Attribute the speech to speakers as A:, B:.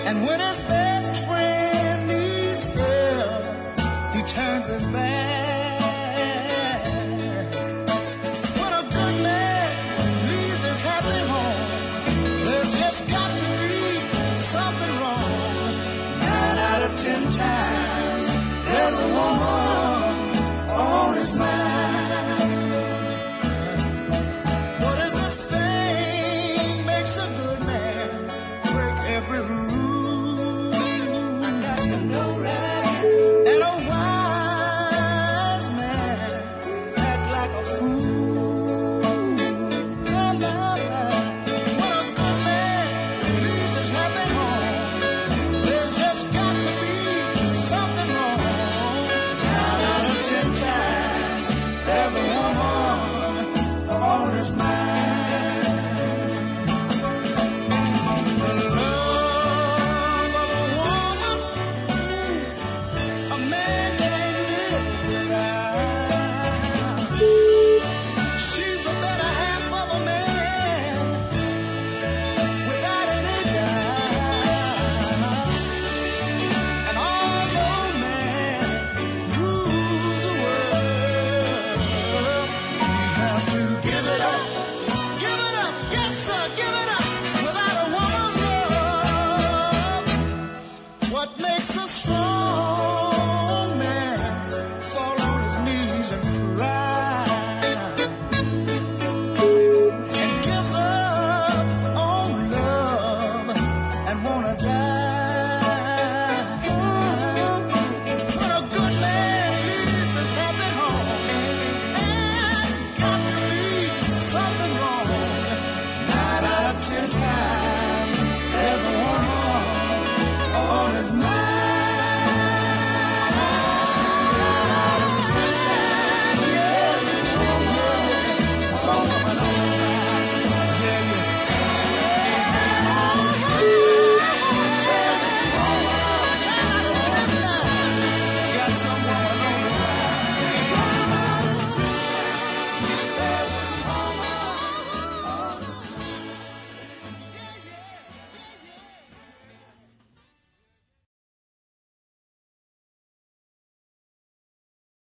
A: And when his best friend needs help, he turns his back. When a good man leaves his happy home, there's just got to be something wrong. 9 out of 10 times, there's a woman on his mind.